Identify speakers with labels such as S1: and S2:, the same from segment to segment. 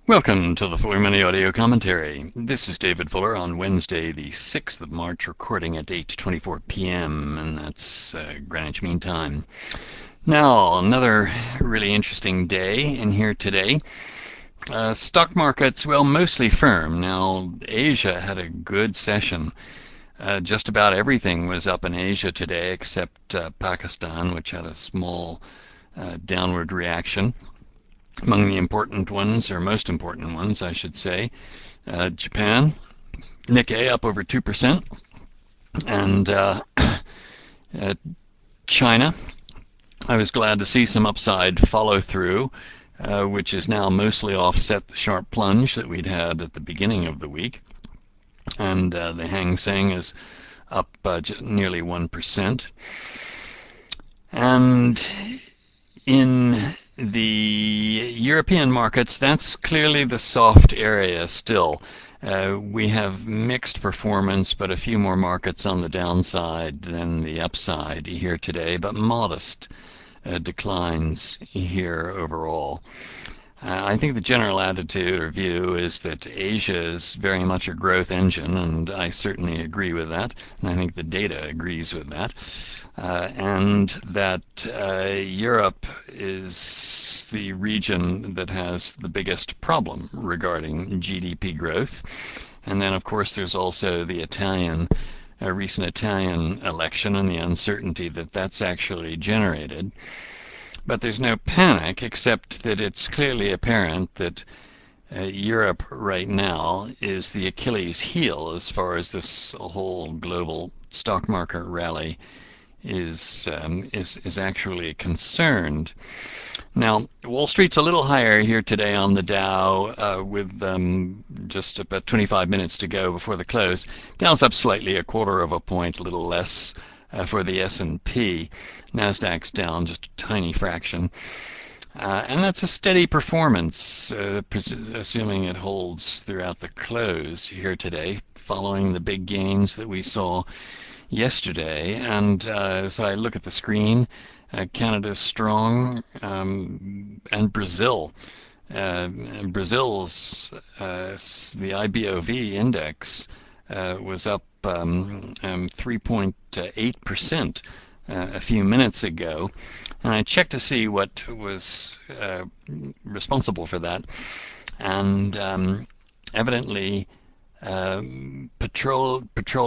S1: Welcome to the Fuller Money Audio Commentary. This is David Fuller on Wednesday, the 6th of March, recording at 8:24 p.m., and that's Greenwich Mean Time. Now, another really interesting day in here today. Stock markets, well, mostly firm. Now, Asia had a good session. Just about everything was up in Asia today except Pakistan, which had a small downward reaction. Among the important ones, or most important ones, I should say, Japan, Nikkei up over 2%, and China, I was glad to see some upside follow through, which has now mostly offset the sharp plunge that we'd had at the beginning of the week. And the Hang Seng is up nearly 1%. And in the European markets, that's clearly the soft area still. We have mixed performance, but a few more markets on the downside than the upside here today, but modest declines here overall. I think the general attitude or view is that Asia is very much a growth engine, and I certainly agree with that, and I think the data agrees with that. And that Europe is the region that has the biggest problem regarding GDP growth. And then, of course, there's also the recent Italian election and the uncertainty that that's actually generated. But there's no panic, except that it's clearly apparent that Europe right now is the Achilles heel as far as this whole global stock market rally is actually concerned. Now, Wall Street's a little higher here today on the Dow, with just about 25 minutes to go before the close. Dow's up slightly, a quarter of a point, a little less for the S&P. Nasdaq's down just a tiny fraction. And that's a steady performance, assuming it holds throughout the close here today, following the big gains that we saw yesterday. And so I look at the screen, Canada's strong, and Brazil. Brazil's, the IBOV index was up 3.8% a few minutes ago. And I checked to see what was responsible for that. And evidently, Petróleo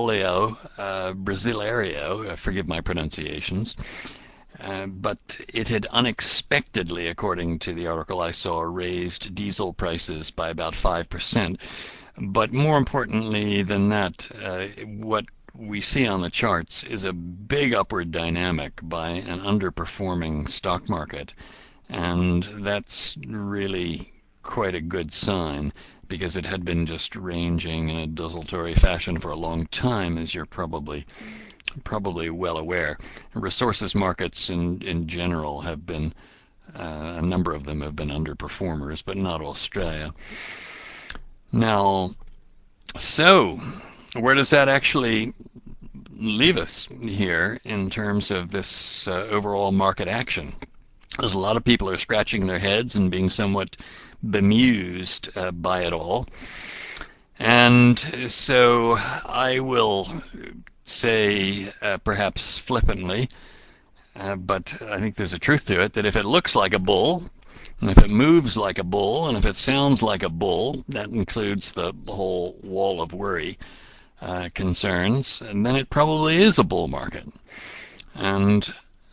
S1: Brasileiro, forgive my pronunciations, but it had unexpectedly, according to the article I saw, raised diesel prices by about 5%. But more importantly than that, what we see on the charts is a big upward dynamic by an underperforming stock market. And that's really quite a good sign, because it had been just ranging in a desultory fashion for a long time, as you're probably well aware. Resources markets in general have been, a number of them have been underperformers, but not Australia. Now, so where does that actually leave us here in terms of this overall market action? Because a lot of people are scratching their heads and being somewhat bemused by it all. And so I will say, perhaps flippantly, but I think there's a truth to it, that if it looks like a bull, and if it moves like a bull, and if it sounds like a bull, that includes the whole wall of worry concerns, and then it probably is a bull market. And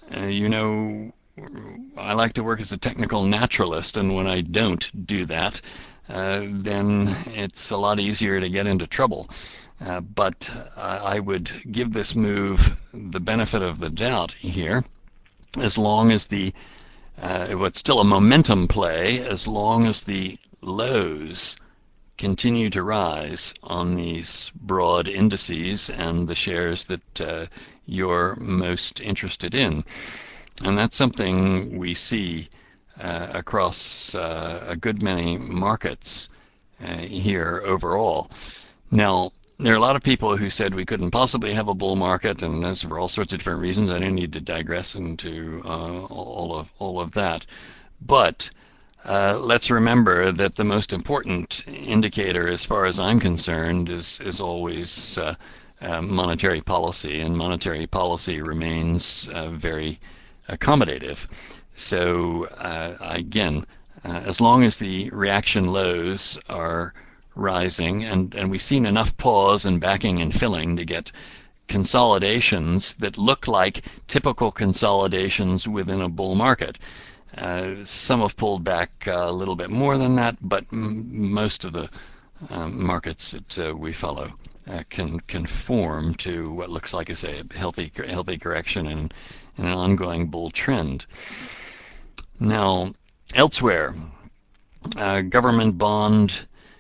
S1: I like to work as a technical naturalist, and when I don't do that, then it's a lot easier to get into trouble. But I would give this move the benefit of the doubt here, as long as it's still a momentum play, as long as the lows continue to rise on these broad indices and the shares that you're most interested in. And that's something we see across a good many markets here overall. Now, there are a lot of people who said we couldn't possibly have a bull market, and that's for all sorts of different reasons. I don't need to digress into all of that. But let's remember that the most important indicator, as far as I'm concerned, is always monetary policy, and monetary policy remains very accommodative. So again, as long as the reaction lows are rising, and we've seen enough pause and backing and filling to get consolidations that look like typical consolidations within a bull market. Some have pulled back a little bit more than that, but most of the markets that we follow can conform to what looks like, as a healthy correction and an ongoing bull trend. Now, elsewhere, government bond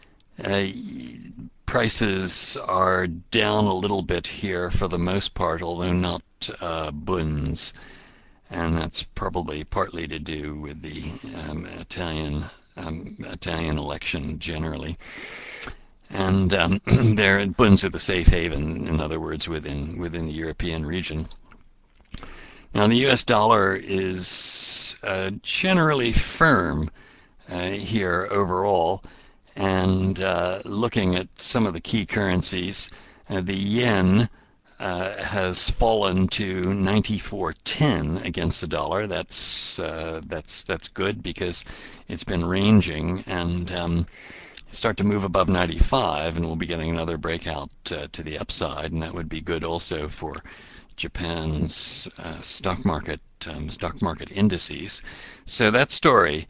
S1: prices are down a little bit here for the most part, although not bunds, and that's probably partly to do with the Italian election generally. And their bunds are the safe haven, in other words, within the European region. Now, the U.S. dollar is generally firm here overall, and looking at some of the key currencies, the yen has fallen to 94.10 against the dollar. That's good, because it's been ranging and start to move above 95, and we'll be getting another breakout to the upside, and that would be good also for Japan's stock market indices. So that story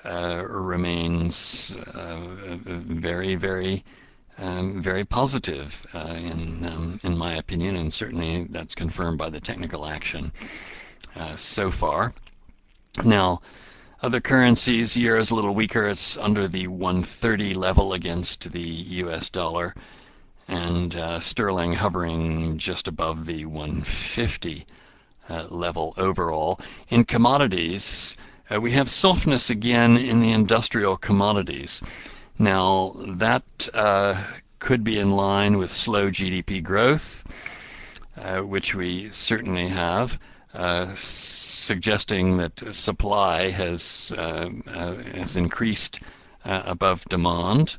S1: remains very, very, very positive in my opinion, and certainly that's confirmed by the technical action so far. Now, other currencies, euro is a little weaker. It's under the 130 level against the U.S. dollar, and sterling hovering just above the 150 level overall. In commodities, we have softness again in the industrial commodities. Now, that could be in line with slow GDP growth, which we certainly have, suggesting that supply has increased above demand.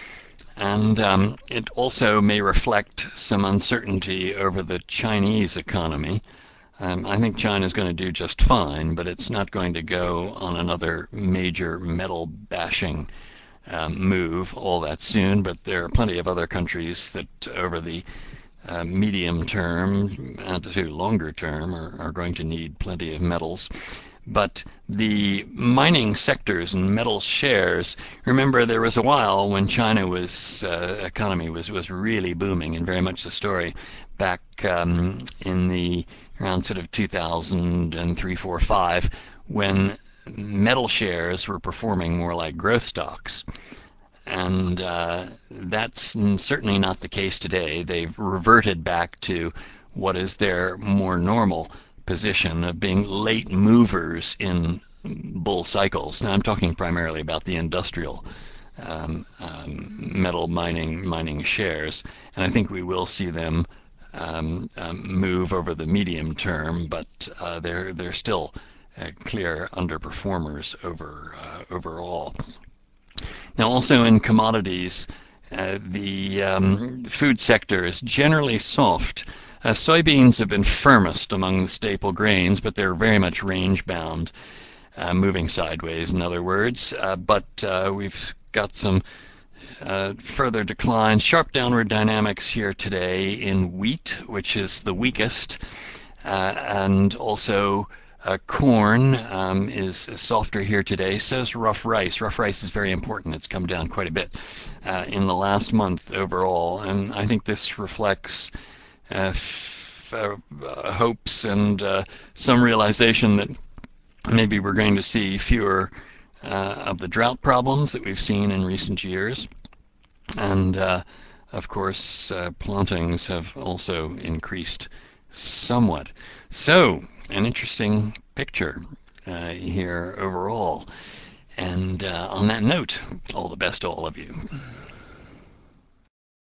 S1: And it also may reflect some uncertainty over the Chinese economy. I think China is going to do just fine, but it's not going to go on another major metal bashing move all that soon. But there are plenty of other countries that over the medium term and to longer term are going to need plenty of metals. But the mining sectors and metal shares, remember there was a while when China economy was really booming, and very much the story back in the around sort of 2003, 4, 5, when metal shares were performing more like growth stocks. And that's certainly not the case today. They've reverted back to what is their more normal position of being late movers in bull cycles. Now I'm talking primarily about the industrial metal mining shares, and I think we will see them move over the medium term, but they're still clear underperformers overall. Now, also in commodities, the food sector is generally soft. Soybeans have been firmest among the staple grains, but they're very much range-bound, moving sideways, in other words. But we've got some further declines, sharp downward dynamics here today in wheat, which is the weakest, and also corn is softer here today. So is rough rice. Rough rice is very important. It's come down quite a bit in the last month overall, and I think this reflects hopes and some realization that maybe we're going to see fewer of the drought problems that we've seen in recent years. And of course, plantings have also increased somewhat. So, an interesting picture here overall. And on that note, all the best to all of you.